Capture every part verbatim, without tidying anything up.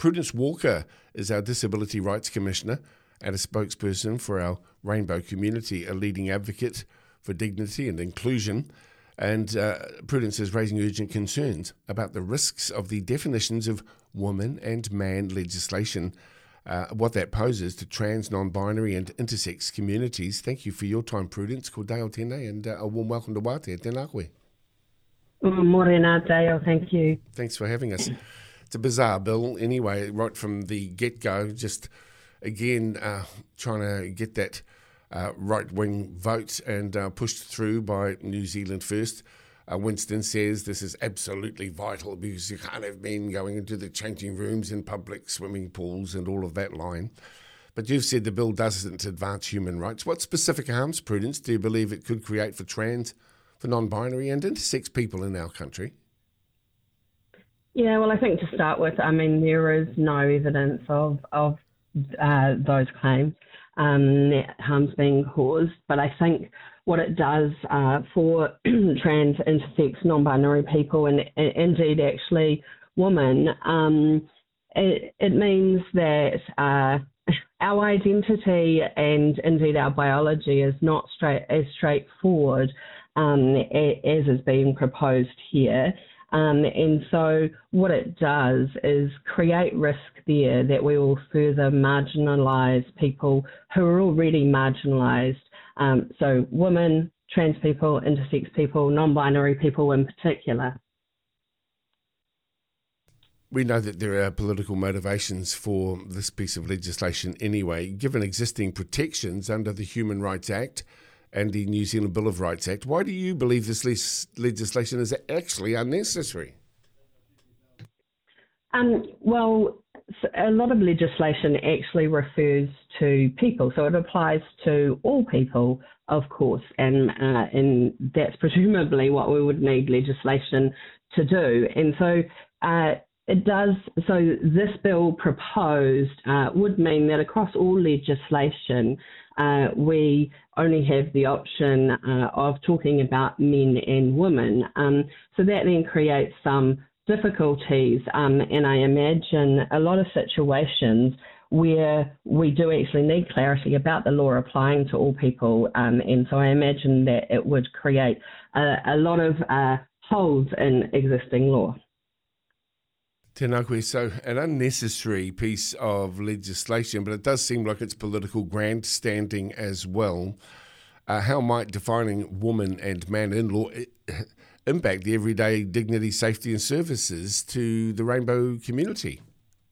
Prudence Walker is our Disability Rights Commissioner and a spokesperson for our Rainbow community, a leading advocate for dignity and inclusion. And uh, Prudence is raising urgent concerns about the risks of the definitions of woman and man legislation, uh, what that poses to trans, non-binary and intersex communities. Thank you for your time, Prudence. Ko Dale tēnei, and uh, a warm welcome to Wātea. Tēnā koe. Morena, Dale, thank you. Thanks for having us. It's a bizarre bill anyway, right from the get-go, just again uh, trying to get that uh, right-wing vote and uh, pushed through by New Zealand First. Uh, Winston says this is absolutely vital because you can't have men going into the changing rooms in public swimming pools and all of that line. But you've said the bill doesn't advance human rights. What specific harms, Prudence, do you believe it could create for trans, for non-binary and intersex people in our country? Yeah, well, I think to start with, I mean, there is no evidence of, of uh, those claims, um, that harm's being caused. But I think what it does uh, for trans, intersex, non-binary people, and, and indeed actually women, um, it, it means that uh, our identity and indeed our biology is not straight as straightforward um, as is being proposed here. Um, and so what it does is create risk there that we will further marginalise people who are already marginalised. Um, so women, trans people, intersex people, non-binary people in particular. We know that there are political motivations for this piece of legislation anyway. Given existing protections under the Human Rights Act and the New Zealand Bill of Rights Act, why do you believe this le- legislation is actually unnecessary? Um, well, a lot of legislation actually refers to people, so it applies to all people, of course, and uh, and that's presumably what we would need legislation to do. And so uh, it does. So this bill proposed uh, would mean that across all legislation, uh, we only have the option uh, of talking about men and women. Um, so that then creates some difficulties, um, and I imagine a lot of situations where we do actually need clarity about the law applying to all people, um, and so I imagine that it would create a, a lot of uh, holes in existing law. Tēnā koe, so an unnecessary piece of legislation, but it does seem like it's political grandstanding as well. Uh, how might defining woman and man in law impact the everyday dignity, safety and services to the rainbow community?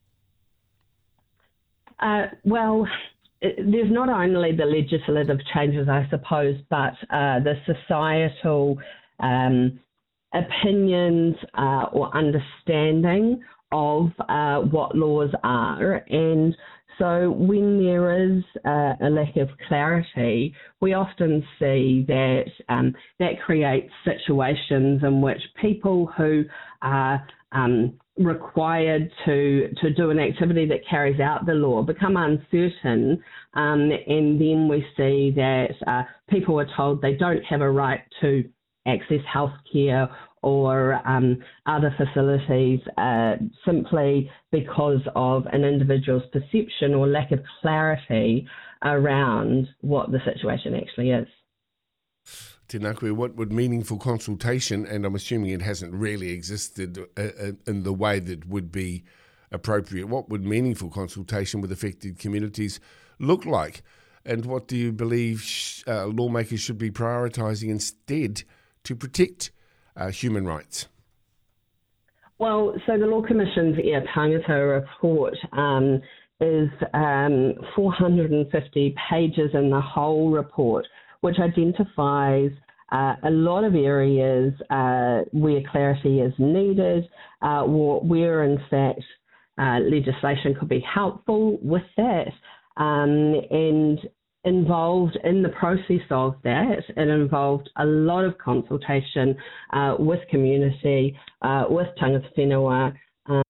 Uh, well, there's not only the legislative changes, I suppose, but uh, the societal um, opinions uh, or understanding of uh, what laws are. And so when there is uh, a lack of clarity, we often see that um, that creates situations in which people who are um, required to to do an activity that carries out the law become uncertain, um, and then we see that uh, people are told they don't have a right to access healthcare or um, other facilities uh, simply because of an individual's perception or lack of clarity around what the situation actually is. Tēnā koe, what would meaningful consultation, and I'm assuming it hasn't really existed uh, in the way that would be appropriate, what would meaningful consultation with affected communities look like? And what do you believe uh, lawmakers should be prioritising instead to protect uh, human rights? Well, so the Law Commission's Ia Tangata report um, is um, four hundred fifty pages in the whole report, which identifies uh, a lot of areas uh, where clarity is needed, uh, where in fact uh, legislation could be helpful with that, um, and involved in the process of that, it involved a lot of consultation uh, with community, uh, with tangata whenua, uh,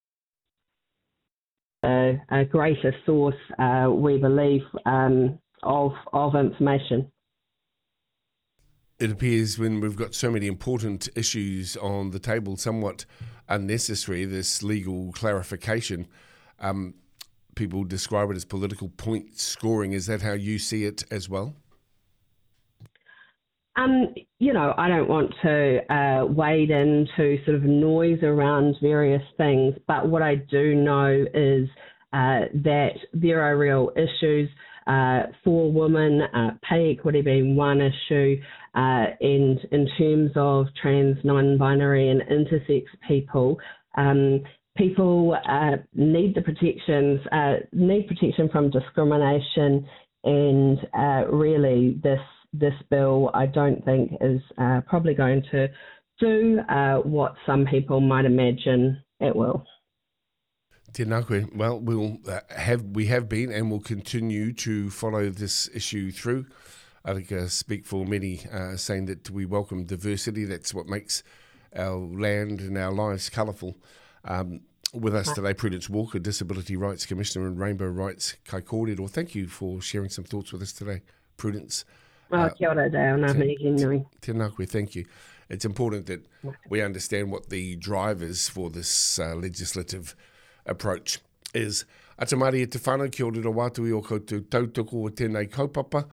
a, a greater source, uh, we believe, um, of of information. It appears when we've got so many important issues on the table, somewhat unnecessary, this legal clarification. um, people describe it as political point scoring. Is that how you see it as well? Um, you know, I don't want to uh, wade into sort of noise around various things, but what I do know is uh, that there are real issues uh, for women, uh, pay equity being one issue, uh, and in terms of trans, non-binary and intersex people, um, people uh, need the protections, uh, need protection from discrimination, and uh, really this this bill I don't think is uh, probably going to do uh, what some people might imagine it will. Tēnā koe. Well, we'll uh, have we have been and will continue to follow this issue through. I think I speak for many uh, saying that we welcome diversity. That's what makes our land and our lives colourful. Um, with us today, Prudence Walker, Disability Rights Commissioner and Rainbow Rights Kai Kōrero. Thank you for sharing some thoughts with us today, Prudence. Oh, kia ora reo, ngā mihi nui. Tēnā koe, thank you. It's important that we understand what the drivers for this uh, legislative approach is. Atamari e te whānau, kia ora wātui o koutou tautoko o tēnei kaupapa.